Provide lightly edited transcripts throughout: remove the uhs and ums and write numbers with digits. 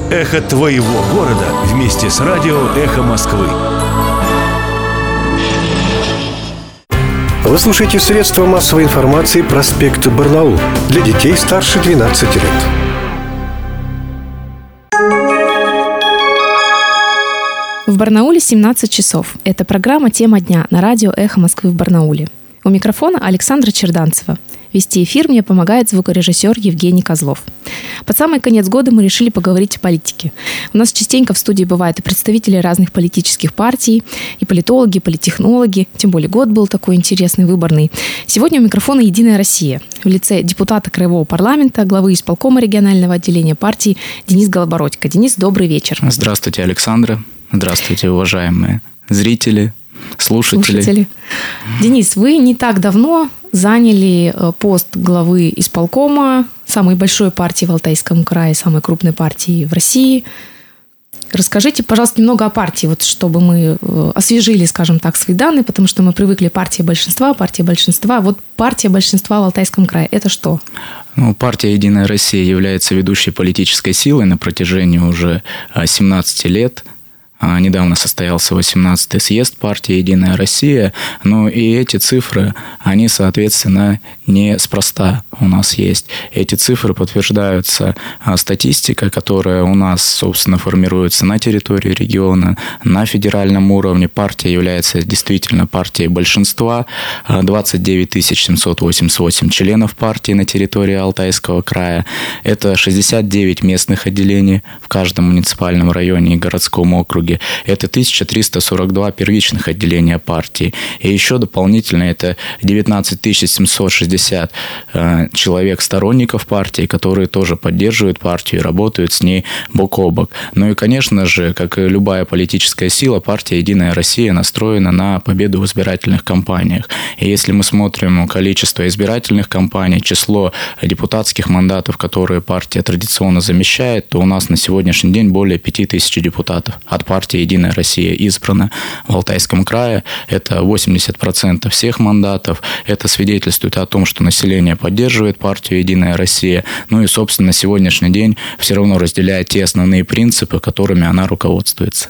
Эхо твоего города вместе с радио «Эхо Москвы». Вы слушаете средства массовой информации «Проспект Барнаул» для детей старше 12 лет. В Барнауле 17 часов. Это программа «Тема дня» на радио «Эхо Москвы» в Барнауле. У микрофона Александра Черданцева. Вести эфир мне помогает звукорежиссер Евгений Козлов. Под самый конец года мы решили поговорить о политике. У нас частенько в студии бывают и представители разных политических партий, и политологи, и политтехнологи. Тем более год был такой интересный, выборный. Сегодня у микрофона «Единая Россия» в лице депутата Краевого парламента, главы исполкома регионального отделения партии Денис Голобородько. Денис, добрый вечер. Здравствуйте, Александра. Здравствуйте, уважаемые зрители, слушатели. Денис, вы не так давно заняли пост главы исполкома самой большой партии в Алтайском крае, самой крупной партии в России. Расскажите, пожалуйста, немного о партии, вот, чтобы мы освежили, скажем так, свои данные, потому что мы привыкли партия большинства. Вот партия большинства в Алтайском крае – это что? Партия «Единая Россия» является ведущей политической силой на протяжении уже 17 лет. Недавно состоялся 18-й съезд партии «Единая Россия», но и эти цифры, они, соответственно, неспроста у нас есть. Эти цифры подтверждаются статистикой, которая у нас, собственно, формируется на территории региона, на федеральном уровне. Партия является действительно партией большинства. 29 788 членов партии на территории Алтайского края. Это 69 местных отделений в каждом муниципальном районе и городском округе. Это 1342 первичных отделения партии. И еще дополнительно это 19 760 человек сторонников партии, которые тоже поддерживают партию и работают с ней бок о бок. Ну и, конечно же, как и любая политическая сила, партия «Единая Россия» настроена на победу в избирательных кампаниях. И если мы смотрим количество избирательных кампаний, число депутатских мандатов, которые партия традиционно замещает, то у нас на сегодняшний день более 5000 депутатов от партии «Единая Россия» избрана в Алтайском крае. Это 80% всех мандатов. Это свидетельствует о том, что население поддерживает партию «Единая Россия». Ну и, собственно, на сегодняшний день все равно разделяет те основные принципы, которыми она руководствуется.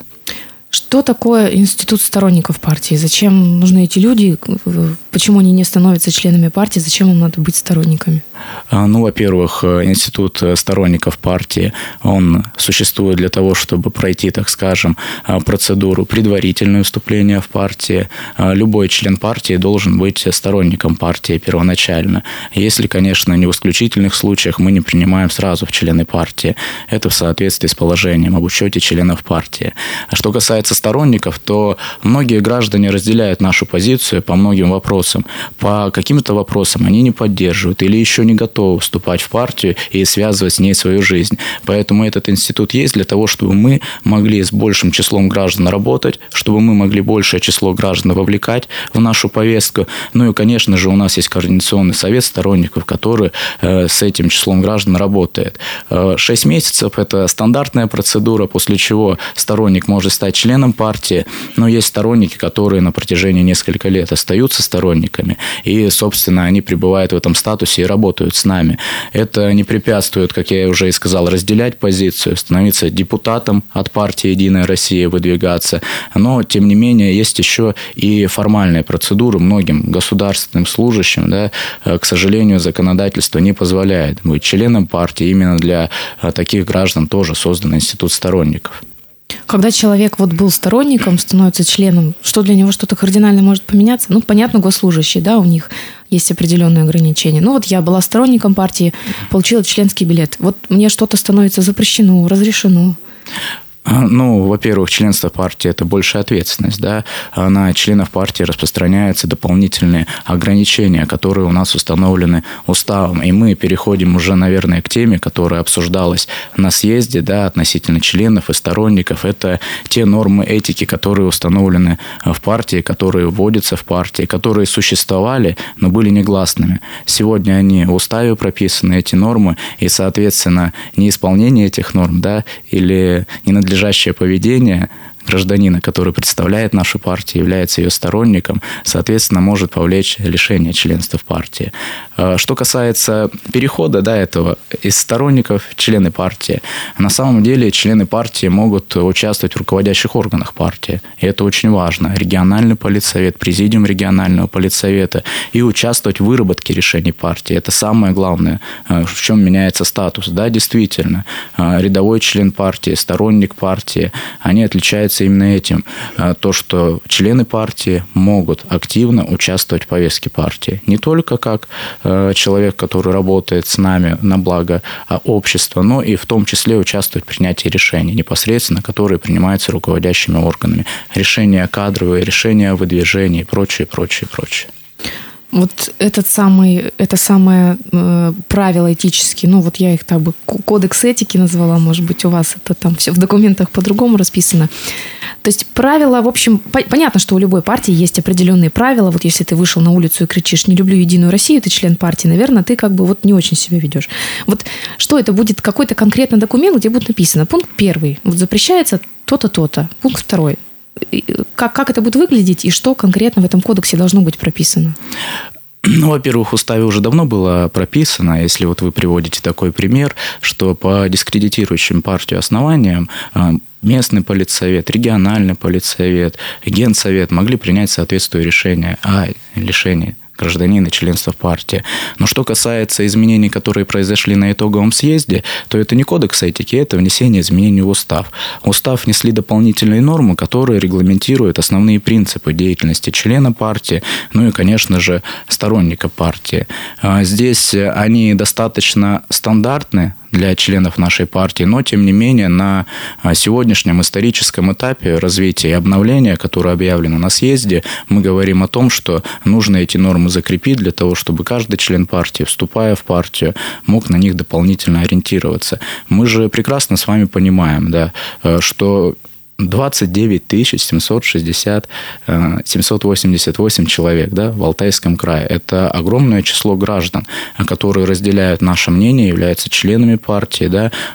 Что такое институт сторонников партии? Зачем нужны эти люди? Почему они не становятся членами партии? Зачем им надо быть сторонниками? Во-первых, институт сторонников партии, он существует для того, чтобы пройти, так скажем, процедуру предварительного вступления в партии. Любой член партии должен быть сторонником партии первоначально. Если, конечно, не в исключительных случаях мы не принимаем сразу в члены партии. Это в соответствии с положением об учете членов партии. А что касается сторонников, то многие граждане разделяют нашу позицию по многим вопросам. По каким-то вопросам они не поддерживают или еще не готовы вступать в партию и связывать с ней свою жизнь. Поэтому этот институт есть для того, чтобы мы могли с большим числом граждан работать, чтобы мы могли большее число граждан вовлекать в нашу повестку. Ну и, конечно же, у нас есть координационный совет сторонников, который с этим числом граждан работает. 6 месяцев – это стандартная процедура, после чего сторонник может стать членом партии, но есть сторонники, которые на протяжении нескольких лет остаются сторонниками, и, собственно, они пребывают в этом статусе и работают с нами. Это не препятствует, как я уже и сказал, разделять позицию, становиться депутатом от партии «Единая Россия», выдвигаться, но, тем не менее, есть еще и формальные процедуры многим государственным служащим, да, к сожалению, законодательство не позволяет быть членом партии. Именно для таких граждан тоже создан институт сторонников. Когда человек был сторонником, становится членом, что для него что-то кардинально может поменяться? Понятно, госслужащие, да, у них есть определенные ограничения. Я была сторонником партии, получила членский билет. Мне что-то становится запрещено, разрешено. Во-первых, членство партии – это большая ответственность, да. На членов партии распространяются дополнительные ограничения, которые у нас установлены уставом. И мы переходим уже, наверное, к теме, которая обсуждалась на съезде, да, относительно членов и сторонников. Это те нормы этики, которые установлены в партии, которые вводятся в партии, которые существовали, но были негласными. Сегодня они в уставе прописаны, эти нормы, и, соответственно, неисполнение этих норм, да, или ненадлежащее поведение гражданина, который представляет нашу партию, является ее сторонником, соответственно, может повлечь лишение членства в партии. Что касается перехода этого из сторонников в члены партии, на самом деле члены партии могут участвовать в руководящих органах партии. И это очень важно. Региональный политсовет, президиум регионального политсовета и участвовать в выработке решений партии. Это самое главное, в чем меняется статус. Да, действительно, рядовой член партии, сторонник партии, они отличаются именно этим. То, что члены партии могут активно участвовать в повестке партии. Не только как человек, который работает с нами на благо общества, но и в том числе участвовать в принятии решений, непосредственно, которые принимаются руководящими органами. Решения кадровые, решения о выдвижении и прочее, прочее, прочее. Вот это самое правило этические, я их так бы кодекс этики назвала, может быть, у вас это там все в документах по-другому расписано. То есть правила, в общем, понятно, что у любой партии есть определенные правила. Вот если ты вышел на улицу и кричишь «не люблю Единую Россию», ты член партии, наверное, ты не очень себя ведешь. Вот что это будет, какой-то конкретный документ, где будет написано: пункт 1, запрещается то-то, то-то, пункт 2. Как это будет выглядеть и что конкретно в этом кодексе должно быть прописано? Во-первых, в уставе уже давно было прописано, если вы приводите такой пример, что по дискредитирующим партию основаниям местный политсовет, региональный политсовет, генсовет могли принять соответствующее решение о лишении гражданина членства в партии. Но что касается изменений, которые произошли на итоговом съезде, то это не кодекс этики, это внесение изменений в устав. В устав внесли дополнительные нормы, которые регламентируют основные принципы деятельности члена партии, и, конечно же, сторонника партии. Здесь они достаточно стандартны для членов нашей партии, но, тем не менее, на сегодняшнем историческом этапе развития и обновления, которое объявлено на съезде, мы говорим о том, что нужно эти нормы закрепить для того, чтобы каждый член партии, вступая в партию, мог на них дополнительно ориентироваться. Мы же прекрасно с вами понимаем, что 29 788 человек в Алтайском крае. Это огромное число граждан, которые разделяют наше мнение, являются членами партии,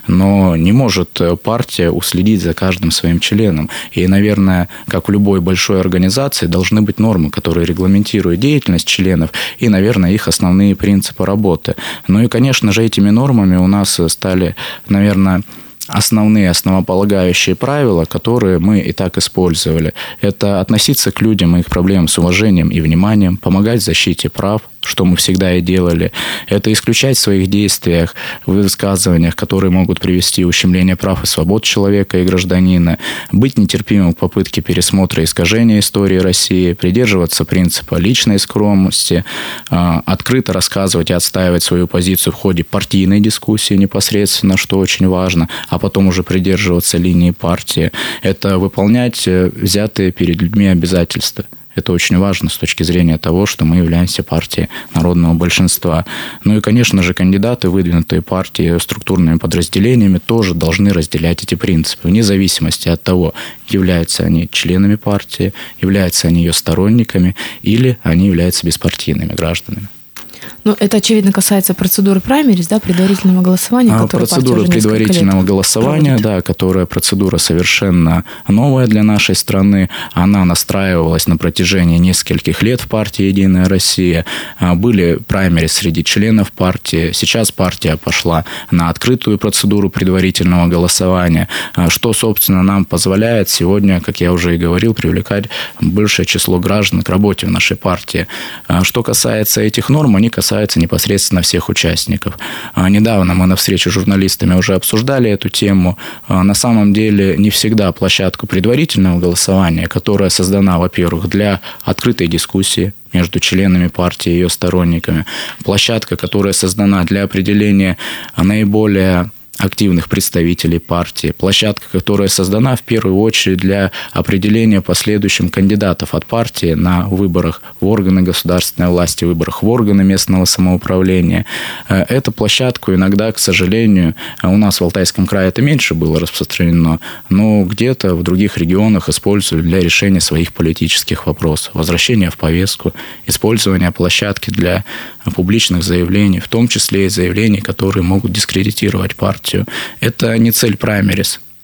но не может партия уследить за каждым своим членом. И, наверное, как в любой большой организации, должны быть нормы, которые регламентируют деятельность членов и, наверное, их основные принципы работы. И, конечно же, этими нормами у нас стали, наверное, основные основополагающие правила, которые мы и так использовали. Это относиться к людям и их проблемам с уважением и вниманием, помогать в защите прав, что мы всегда и делали. Это исключать в своих действиях, в высказываниях, которые могут привести к ущемлению прав и свобод человека и гражданина, быть нетерпимым к попытке пересмотра и искажения истории России, придерживаться принципа личной скромности, открыто рассказывать и отстаивать свою позицию в ходе партийной дискуссии непосредственно, что очень важно, а потом уже придерживаться линии партии. Это выполнять взятые перед людьми обязательства. Это очень важно с точки зрения того, что мы являемся партией народного большинства. И, конечно же, кандидаты, выдвинутые партией, структурными подразделениями, тоже должны разделять эти принципы, вне зависимости от того, являются они членами партии, являются они ее сторонниками или они являются беспартийными гражданами. Это, очевидно, касается процедуры праймериз, предварительного голосования, которую процедура предварительного голосования, которая процедура совершенно новая для нашей страны. Она настраивалась на протяжении нескольких лет в партии «Единая Россия». Были праймериз среди членов партии. Сейчас партия пошла на открытую процедуру предварительного голосования, что, собственно, нам позволяет сегодня, как я уже и говорил, привлекать большее число граждан к работе в нашей партии. Что касается этих норм, они касаются непосредственно всех участников. Недавно мы на встрече с журналистами уже обсуждали эту тему. На самом деле не всегда площадку предварительного голосования, которая создана, во-первых, для открытой дискуссии между членами партии и ее сторонниками, площадка, которая создана для определения наиболее активных представителей партии, площадка, которая создана в первую очередь для определения в последующем кандидатов от партии на выборах в органы государственной власти, выборах в органы местного самоуправления. Эту площадку иногда, к сожалению, у нас в Алтайском крае это меньше было распространено, но где-то в других регионах использовали для решения своих политических вопросов, возвращения в повестку, использования площадки для публичных заявлений, в том числе и заявлений, которые могут дискредитировать партию. Это не цель праймериз.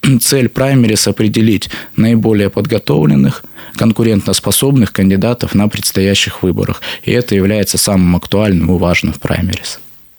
цель праймерис – определить наиболее подготовленных, конкурентоспособных кандидатов на предстоящих выборах. И это является самым актуальным и важным в праймерис.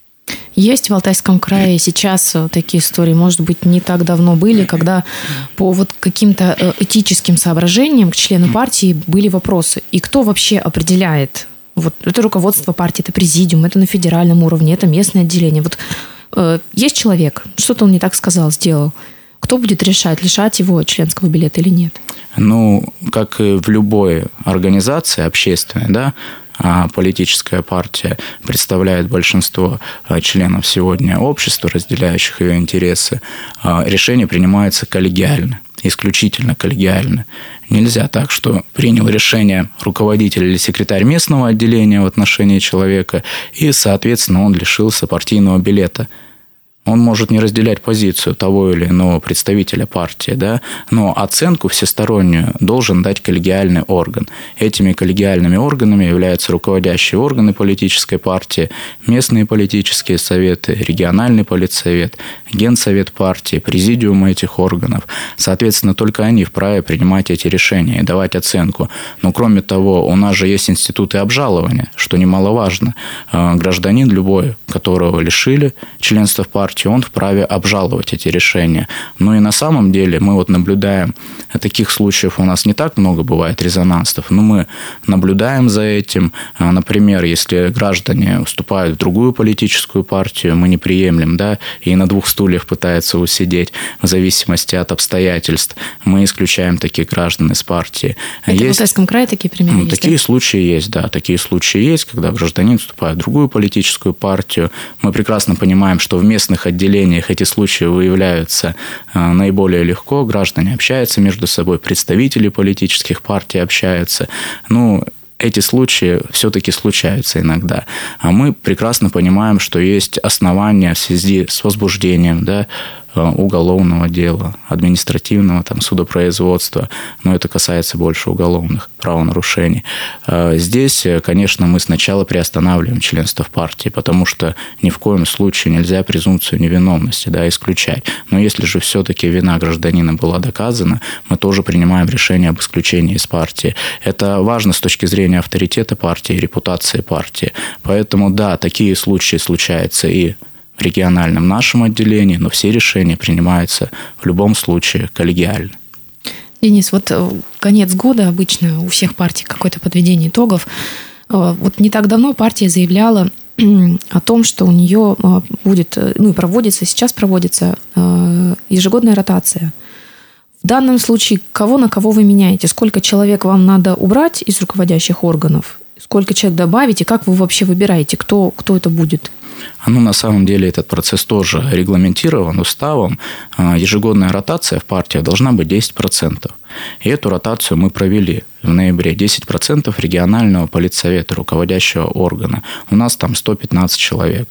Есть в Алтайском крае сейчас такие истории, может быть, не так давно были, когда по вот каким-то этическим соображениям к члену партии были вопросы. И кто вообще определяет? Вот это руководство партии, это президиум, это на федеральном уровне, это местное отделение. Вот есть человек, что-то он не так сказал, сделал. Кто будет решать, лишать его членского билета или нет? Ну, как и в любой организации общественной, да, политическая партия представляет большинство членов сегодня общества, разделяющих ее интересы, решения принимаются коллегиально, исключительно коллегиально. Нельзя так, что принял решение руководитель или секретарь местного отделения в отношении человека, и, соответственно, он лишился партийного билета. Он может не разделять позицию того или иного представителя партии, да, но оценку всестороннюю должен дать коллегиальный орган. Этими коллегиальными органами являются руководящие органы политической партии, местные политические советы, региональный политсовет, генсовет партии, президиумы этих органов. Соответственно, только они вправе принимать эти решения и давать оценку. Но, кроме того, у нас же есть институты обжалования, что немаловажно. Гражданин любой, которого лишили членства в партии, он вправе обжаловать эти решения. Ну и на самом деле мы вот наблюдаем, таких случаев у нас не так много бывает резонансов, но мы наблюдаем за этим. Например, если граждане вступают в другую политическую партию, мы не приемлем, да, и на двух стульях пытаются усидеть в зависимости от обстоятельств, мы исключаем таких граждан из партии. Это в Алтайском крае такие примеры есть? Такие случаи есть, да, такие случаи есть, когда гражданин вступает в другую политическую партию. Мы прекрасно понимаем, что в местных отделениях эти случаи выявляются наиболее легко, граждане общаются между собой, представители политических партий общаются. Ну, эти случаи все-таки случаются иногда. А мы прекрасно понимаем, что есть основания в связи с возбуждением, да, уголовного дела, административного там, судопроизводства, но это касается больше уголовных правонарушений. Здесь, конечно, мы сначала приостанавливаем членство в партии, потому что ни в коем случае нельзя презумпцию невиновности, да, исключать. Но если же все-таки вина гражданина была доказана, мы тоже принимаем решение об исключении из партии. Это важно с точки зрения авторитета партии и репутации партии. Поэтому, да, такие случаи случаются и в региональном нашем отделении, но все решения принимаются в любом случае коллегиально. Денис, вот конец года обычно у всех партий какое-то подведение итогов. Вот не так давно партия заявляла о том, что у нее будет, ну и проводится, сейчас проводится ежегодная ротация. В данном случае кого на кого вы меняете? Сколько человек вам надо убрать из руководящих органов? Сколько человек добавить? И как вы вообще выбираете, кто это будет? Ну, на самом деле этот процесс тоже регламентирован уставом. Ежегодная ротация в партиях должна быть 10%. И эту ротацию мы провели в ноябре. 10% регионального политсовета, руководящего органа. У нас там 115 человек.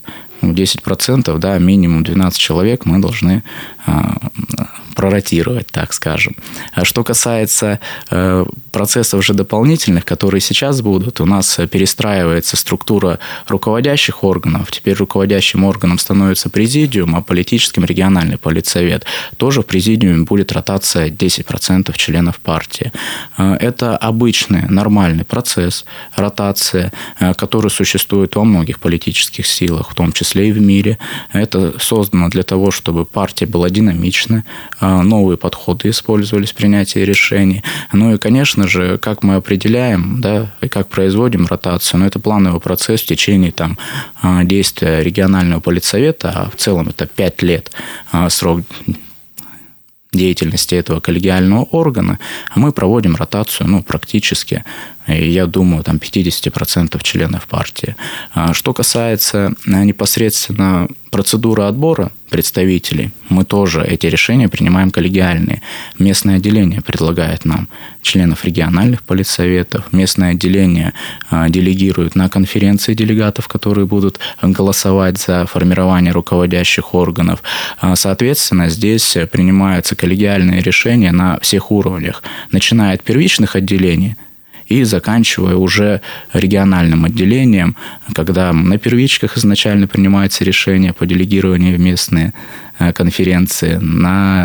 10%, да, минимум 12 человек мы должны проротировать, так скажем. Что касается процессов же дополнительных, которые сейчас будут, у нас перестраивается структура руководящих органов. Теперь руководящим органом становится президиум, а политическим региональный политсовет. Тоже в президиуме будет ротация 10% членов партии. Это обычный, нормальный процесс ротации, который существует во многих политических силах, в том числе и в мире. Это создано для того, чтобы партия была динамичной, новые подходы использовались в принятии решений. Ну и, конечно же, как мы определяем, да, и как производим ротацию, но это плановый процесс в течение там, действия регионального политсовета, а в целом это 5 лет срок деятельности этого коллегиального органа, мы проводим ротацию практически, я думаю, там 50% членов партии. Что касается непосредственно процедуры отбора представителей, мы тоже эти решения принимаем коллегиальные. Местное отделение предлагает нам членов региональных политсоветов, местное отделение делегирует на конференции делегатов, которые будут голосовать за формирование руководящих органов. Соответственно, здесь принимаются коллегиальные решения на всех уровнях, начиная от первичных отделений и заканчивая уже региональным отделением, когда на первичках изначально принимается решение по делегированию в местные конференции, на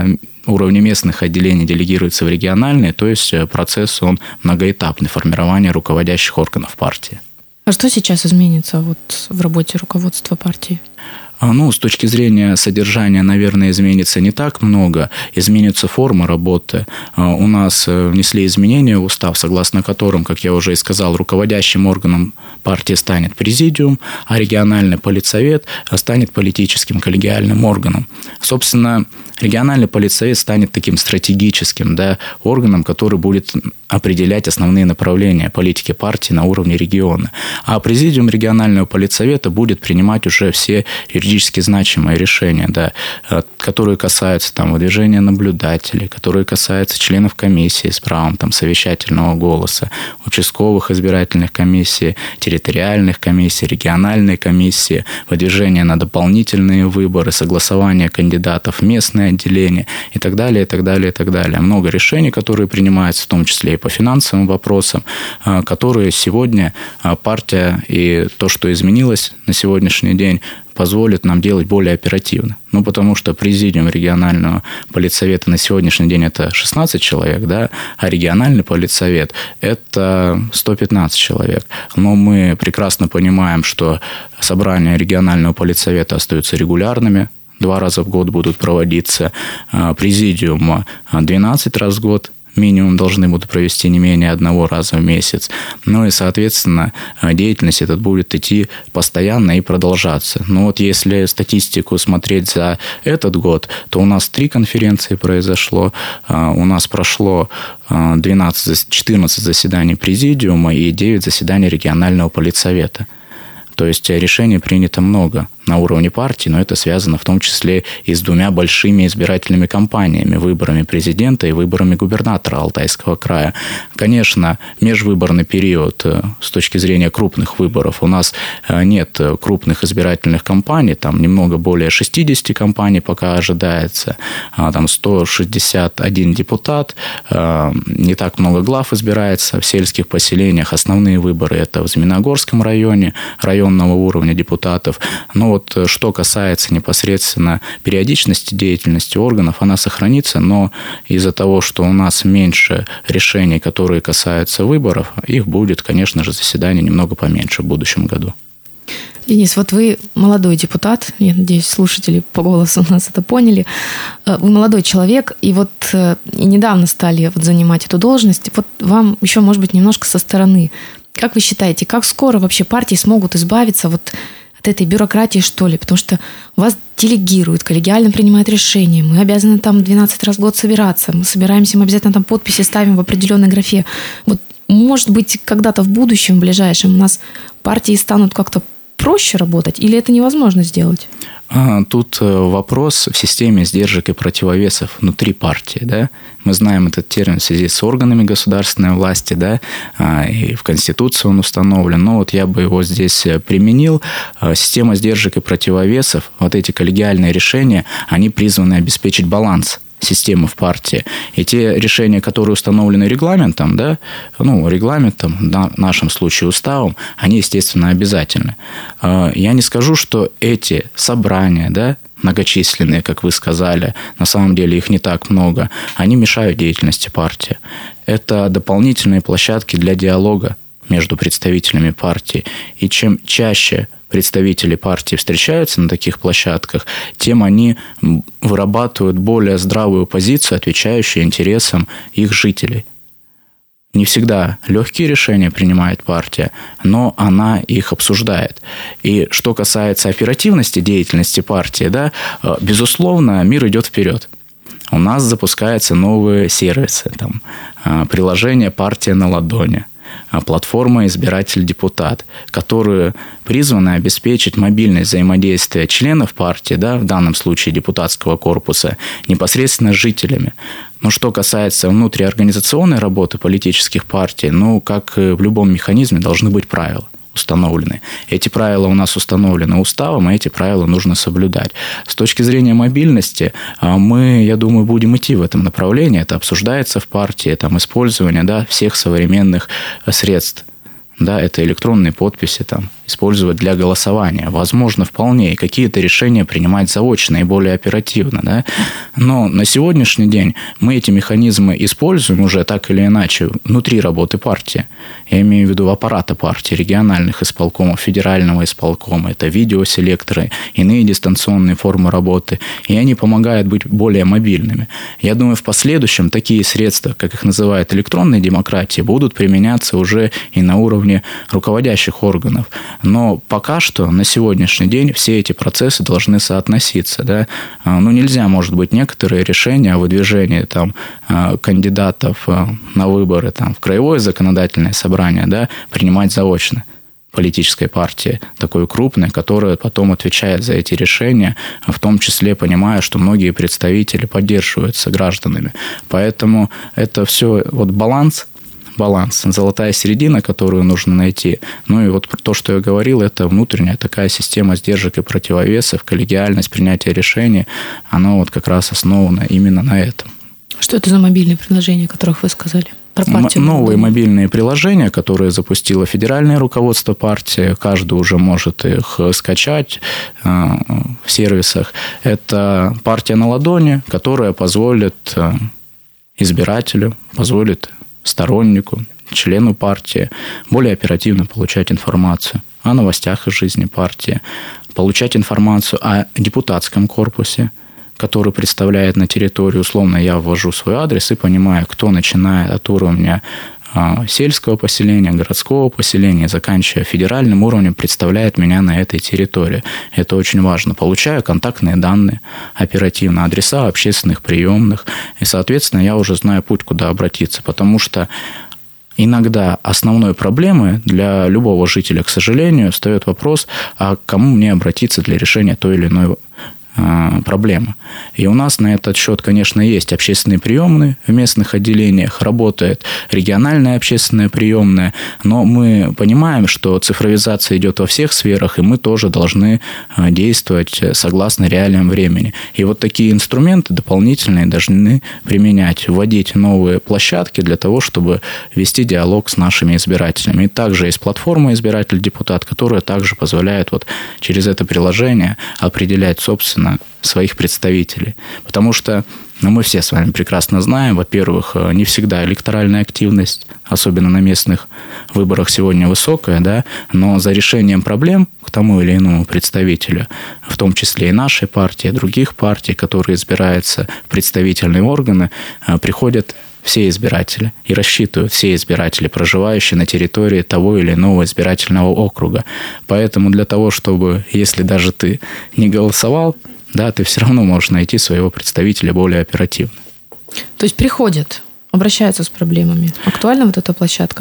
уровне местных отделений делегируется в региональные, то есть процесс, он многоэтапный, формирование руководящих органов партии. А что сейчас изменится в работе руководства партии? С точки зрения содержания, наверное, изменится не так много. Изменится форма работы. У нас внесли изменения в устав, согласно которым, как я уже и сказал, руководящим органом партии станет президиум, а региональный политсовет станет политическим коллегиальным органом. Собственно, региональный политсовет станет таким стратегическим, органом, который будет определять основные направления политики партии на уровне региона. А президиум регионального политсовета будет принимать уже все юридически значимые решения, которые касаются выдвижения наблюдателей, которые касаются членов комиссии с правом совещательного голоса, участковых избирательных комиссий, территориальных комиссий, региональной комиссии, выдвижения на дополнительные выборы, согласование кандидатов в местное отделение и так далее, и так далее, и так далее. Много решений, которые принимаются, в том числе и по финансовым вопросам, которые сегодня партия и то, что изменилось на сегодняшний день, позволит нам делать более оперативно. Потому что президиум регионального политсовета на сегодняшний день это 16 человек, а региональный политсовет это 115 человек. Но мы прекрасно понимаем, что собрания регионального политсовета остаются регулярными, 2 раза в год будут проводиться, президиум 12 раз в год минимум должны будут провести не менее 1 раза в месяц. И, соответственно, деятельность эта будет идти постоянно и продолжаться. Если статистику смотреть за этот год, то у нас 3 конференции произошло, у нас прошло 14 заседаний президиума и 9 заседаний регионального политсовета. То есть решений принято много на уровне партии, но это связано в том числе и с 2 большими избирательными кампаниями, выборами президента и выборами губернатора Алтайского края. Конечно, межвыборный период с точки зрения крупных выборов у нас нет крупных избирательных кампаний, там немного более 60 кампаний пока ожидается, там 161 депутат, не так много глав избирается в сельских поселениях. Основные выборы это в Змеиногорском районе, районного уровня депутатов. Но что касается непосредственно периодичности деятельности органов, она сохранится, но из-за того, что у нас меньше решений, которые касаются выборов, их будет, конечно же, заседаний немного поменьше в будущем году. Денис, вы молодой депутат, я надеюсь, слушатели по голосу у нас это поняли. Вы молодой человек, и недавно стали занимать эту должность. Вам еще, может быть, немножко со стороны. Как вы считаете, как скоро вообще партии смогут избавиться от этой бюрократии, что ли? Потому что вас делегируют, коллегиально принимают решения. Мы обязаны 12 раз в год собираться. Мы собираемся, мы обязательно подписи ставим в определенной графе. Может быть, когда-то в будущем, в ближайшем, у нас партии станут как-то проще работать, или это невозможно сделать? Тут вопрос в системе сдержек и противовесов внутри партии. Мы знаем этот термин в связи с органами государственной власти, и в Конституции он установлен. Но я бы его здесь применил. Система сдержек и противовесов, эти коллегиальные решения, они призваны обеспечить баланс системы в партии. И те решения, которые установлены регламентом, регламентом, в нашем случае уставом, они, естественно, обязательны. Я не скажу, что эти собрания, многочисленные, как вы сказали, на самом деле их не так много, они мешают деятельности партии. Это дополнительные площадки для диалога между представителями партии. И чем чаще представители партии встречаются на таких площадках, тем они вырабатывают более здравую позицию, отвечающую интересам их жителей. Не всегда легкие решения принимает партия, но она их обсуждает. И что касается оперативности деятельности партии, безусловно, мир идет вперед. У нас запускаются новые сервисы, приложение «Партия на ладони», платформа «Избиратель-депутат», которые призваны обеспечить мобильное взаимодействие членов партии, в данном случае депутатского корпуса, непосредственно с жителями. Но что касается внутриорганизационной работы политических партий, как в любом механизме, должны быть правила установлены. Эти правила у нас установлены уставом, и эти правила нужно соблюдать. С точки зрения мобильности мы, я думаю, будем идти в этом направлении. Это обсуждается в партии, использование всех современных средств. Это электронные подписи, использовать для голосования. Возможно, вполне и какие-то решения принимать заочно и более оперативно. Да? Но на сегодняшний день мы эти механизмы используем уже так или иначе внутри работы партии. Я имею в виду аппарата партии, региональных исполкомов, федерального исполкома. Это видеоселекторы, иные дистанционные формы работы. И они помогают быть более мобильными. Я думаю, в последующем такие средства, как их называют электронной демократии, будут применяться уже и на уровне руководящих органов. Но пока что, на сегодняшний день, все эти процессы должны соотноситься. Да? Нельзя, может быть, некоторые решения о выдвижении кандидатов на выборы в краевое законодательное собрание, да, принимать заочно. Политической партии, такой крупной, которая потом отвечает за эти решения, в том числе понимая, что многие представители поддерживаются гражданами. Поэтому это все баланс, золотая середина, которую нужно найти. И то, что я говорил, это внутренняя такая система сдержек и противовесов, коллегиальность принятия решений, она как раз основана именно на этом. Что это за мобильные приложения, о которых вы сказали? Новые мобильные приложения, которые запустило федеральное руководство партии, каждый уже может их скачать в сервисах. Это партия на ладони, которая позволит избирателю, позволит стороннику, члену партии более оперативно получать информацию о новостях из жизни партии, получать информацию о депутатском корпусе, который представляет на территории, условно, я ввожу свой адрес и понимаю, кто начиная от уровня сельского поселения, городского поселения, заканчивая федеральным уровнем, представляет меня на этой территории. Это очень важно. Получаю контактные данные оперативно, адреса общественных приемных, и, соответственно, я уже знаю путь, куда обратиться, потому что иногда основной проблемой для любого жителя, к сожалению, встает вопрос, а к кому мне обратиться для решения той или иной проблемы. И у нас на этот счет, конечно, есть общественные приемные в местных отделениях, работает региональная общественная приемная, но мы понимаем, что цифровизация идет во всех сферах, и мы тоже должны действовать согласно реалиям времени. И такие инструменты дополнительные должны применять, вводить новые площадки для того, чтобы вести диалог с нашими избирателями. И также есть платформа «Избиратель-депутат», которая также позволяет через это приложение определять, собственно, своих представителей. Потому что мы все с вами прекрасно знаем, во-первых, не всегда электоральная активность, особенно на местных выборах, сегодня высокая, да, но за решением проблем к тому или иному представителю, в том числе и нашей партии, других партий, которые избираются в представительные органы, приходят все избиратели и рассчитывают все избиратели, проживающие на территории того или иного избирательного округа. Поэтому для того, чтобы, если даже ты не голосовал, да, ты все равно можешь найти своего представителя более оперативно. То есть приходят, обращаются с проблемами. Актуальна эта площадка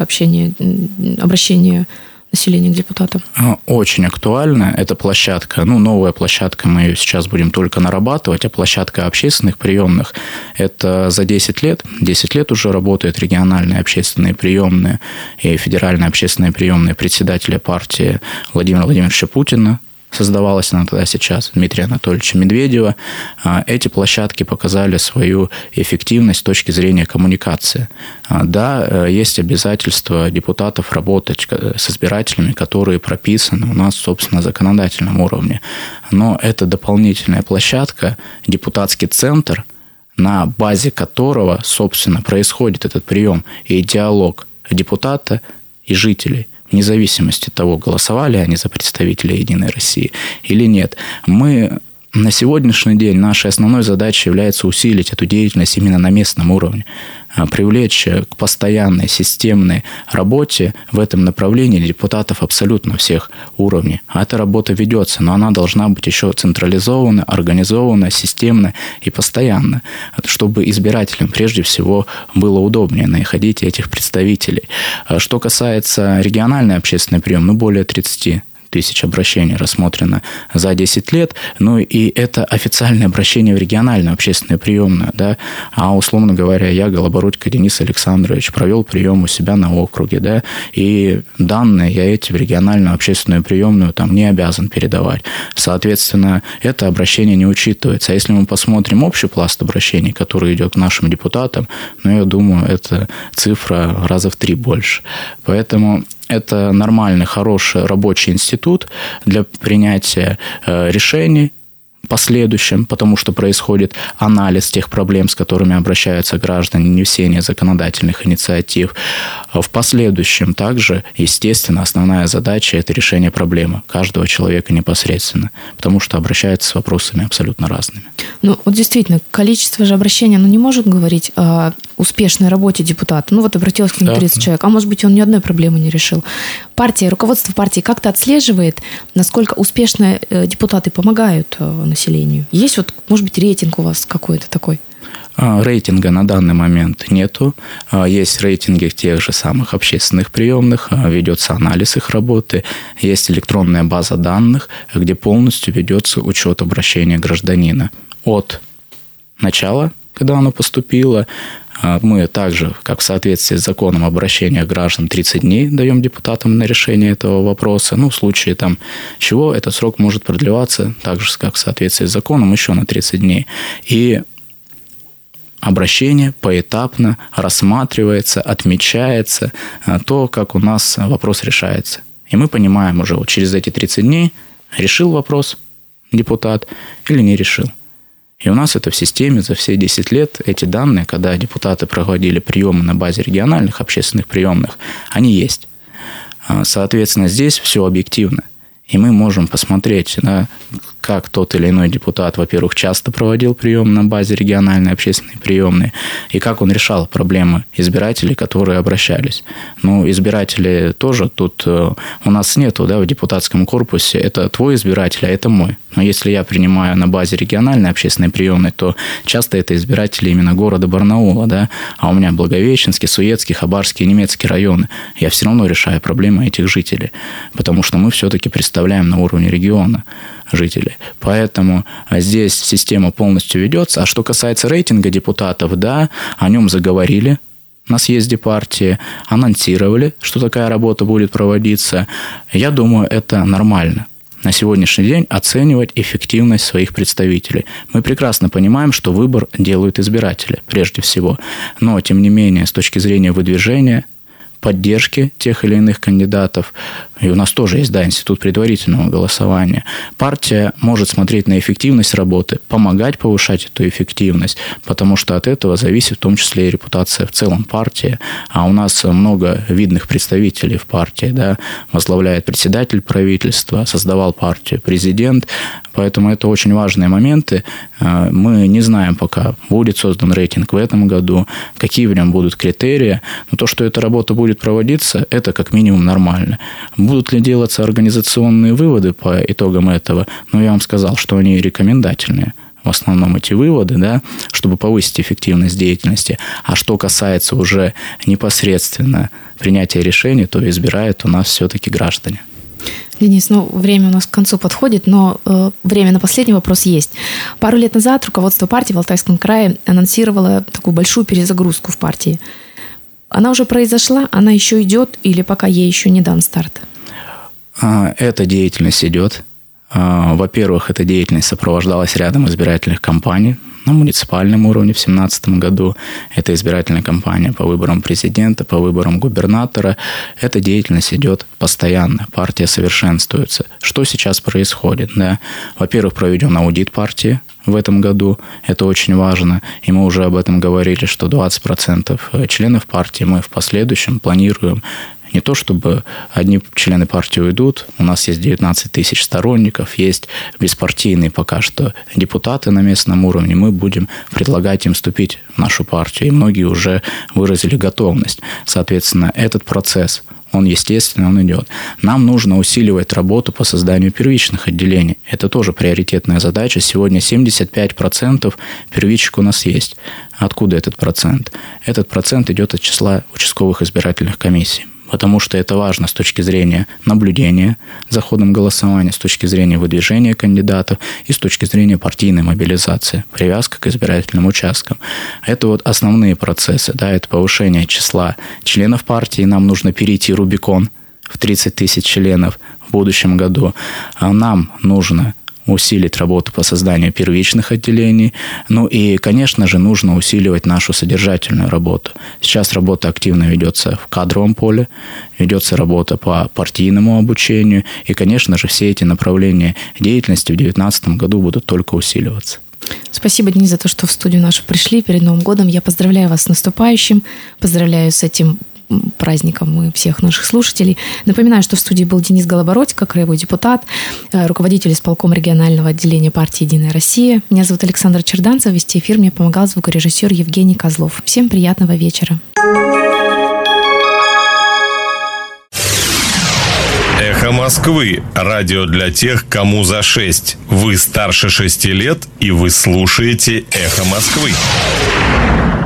обращения населения к депутатам? Очень актуально. Эта площадка, новая площадка, мы ее сейчас будем только нарабатывать, а площадка общественных приемных, это за 10 лет. 10 лет уже работают региональные общественные приемные и федеральные общественные приемные председателя партии Владимира Владимировича Путина. Создавалась она тогда сейчас Дмитрия Анатольевича Медведева. Эти площадки показали свою эффективность с точки зрения коммуникации. Да, есть обязательство депутатов работать с избирателями, которые прописаны у нас, собственно, на законодательном уровне. Но это дополнительная площадка, депутатский центр, на базе которого, собственно, происходит этот прием и диалог депутата и жителей, вне зависимости от того, голосовали они за представителей «Единой России» или нет. Мы на сегодняшний день, нашей основной задачей является усилить эту деятельность именно на местном уровне, привлечь к постоянной системной работе в этом направлении депутатов абсолютно всех уровней. А эта работа ведется, но она должна быть еще централизована, организована, системна и постоянна, чтобы избирателям прежде всего было удобнее находить этих представителей. Что касается региональной общественной приемной, более 30 тысяч обращений рассмотрено за 10 лет, и это официальное обращение в региональную общественную приемную, да, а условно говоря, я, Голобородько Денис Александрович, провел прием у себя на округе, да, и данные я эти в региональную общественную приемную не обязан передавать. Соответственно, это обращение не учитывается. А если мы посмотрим общий пласт обращений, который идет к нашим депутатам, я думаю, это цифра раза в 3 больше. Поэтому это нормальный, хороший рабочий институт для принятия решений в последующем, потому что происходит анализ тех проблем, с которыми обращаются граждане, внесение законодательных инициатив. В последующем также, естественно, основная задача – это решение проблемы каждого человека непосредственно, потому что обращаются с вопросами абсолютно разными. Ну, вот действительно, количество же обращений, оно не может говорить о успешной работе депутата. Ну, вот обратилось к нему 30 человек, а может быть, он ни одной проблемы не решил. Партия, руководство партии как-то отслеживает, насколько успешно депутаты помогают населению? Есть вот, может быть, рейтинг у вас какой-то такой? Рейтинга на данный момент нету. Есть рейтинги тех же самых общественных приемных, ведется анализ их работы. Есть электронная база данных, где полностью ведется учет обращения гражданина. От начала, когда оно поступило, мы также, как в соответствии с законом об обращениях граждан, 30 дней даем депутатам на решение этого вопроса. Ну, в случае там чего, этот срок может продлеваться, так же, как в соответствии с законом, еще на 30 дней. И обращение поэтапно рассматривается, отмечается то, как у нас вопрос решается. И мы понимаем уже вот через эти 30 дней, решил вопрос депутат или не решил. И у нас это в системе за все 10 лет, эти данные, когда депутаты проводили приемы на базе региональных общественных приемных, они есть. Соответственно, здесь все объективно. И мы можем посмотреть, да, как тот или иной депутат, во-первых, часто проводил прием на базе региональной общественной приемной, и как он решал проблемы избирателей, которые обращались. Ну, избиратели тоже тут у нас нету, да, в депутатском корпусе, это твой избиратель, а это мой. Но если я принимаю на базе региональной общественной приемной, то часто это избиратели именно города Барнаула, да, а у меня Благовещенский, Суетский, Хабаровский, Немецкий районы. Я все равно решаю проблемы этих жителей, потому что мы все-таки представляем на уровне региона жителей. Поэтому здесь система полностью ведется. А что касается рейтинга депутатов, да, о нем заговорили на съезде партии, анонсировали, что такая работа будет проводиться. Я думаю, это нормально. На сегодняшний день оценивать эффективность своих представителей. Мы прекрасно понимаем, что выбор делают избиратели, прежде всего. Но, тем не менее, с точки зрения выдвижения, поддержки тех или иных кандидатов. И у нас тоже есть, да, институт предварительного голосования. Партия может смотреть на эффективность работы, помогать повышать эту эффективность, потому что от этого зависит в том числе и репутация в целом партии. А у нас много видных представителей в партии, да, возглавляет председатель правительства, создавал партию президент. Поэтому это очень важные моменты. Мы не знаем пока, будет создан рейтинг в этом году, какие в нем будут критерии. Но то, что эта работа будет проводиться, это как минимум нормально. Будут ли делаться организационные выводы по итогам этого? Ну, я вам сказал, что они рекомендательные. В основном эти выводы, да, чтобы повысить эффективность деятельности. А что касается уже непосредственно принятия решений, то избирают у нас все-таки граждане. Денис, время у нас к концу подходит, но время на последний вопрос есть. Пару лет назад руководство партии в Алтайском крае анонсировало такую большую перезагрузку в партии. Она уже произошла, она еще идет или пока ей еще не дан старт? Эта деятельность идет. Во-первых, эта деятельность сопровождалась рядом избирательных кампаний на муниципальном уровне в 2017 году. Это избирательная кампания по выборам президента, по выборам губернатора. Эта деятельность идет постоянно. Партия совершенствуется. Что сейчас происходит? Да? Во-первых, проведен аудит партии в этом году. Это очень важно. И мы уже об этом говорили, что 20% членов партии мы в последующем планируем. Не то, чтобы одни члены партии уйдут, у нас есть 19 тысяч сторонников, есть беспартийные пока что депутаты на местном уровне, мы будем предлагать им вступить в нашу партию, и многие уже выразили готовность. Соответственно, этот процесс, он естественно, он идет. Нам нужно усиливать работу по созданию первичных отделений. Это тоже приоритетная задача. Сегодня 75% первичек у нас есть. Откуда этот процент? Этот процент идет от числа участковых избирательных комиссий. Потому что это важно с точки зрения наблюдения за ходом голосования, с точки зрения выдвижения кандидатов и с точки зрения партийной мобилизации, привязка к избирательным участкам. Это вот основные процессы, да, это повышение числа членов партии. Нам нужно перейти Рубикон в 30 тысяч членов в будущем году. Нам нужно усилить работу по созданию первичных отделений. Ну и, конечно же, нужно усиливать нашу содержательную работу. Сейчас работа активно ведется в кадровом поле, ведется работа по партийному обучению. И, конечно же, все эти направления деятельности в 2019 году будут только усиливаться. Спасибо, Денис, за то, что в студию нашу пришли перед Новым годом. Я поздравляю вас с наступающим, поздравляю с этим праздником и всех наших слушателей. Напоминаю, что в студии был Денис Голобородько, краевой депутат, руководитель исполкома регионального отделения партии «Единая Россия». Меня зовут Александра Черданцева. Вести эфир мне помогал звукорежиссер Евгений Козлов. Всем приятного вечера. «Эхо Москвы» – радио для тех, кому за 6. Вы старше 6 лет, и вы слушаете «Эхо Москвы».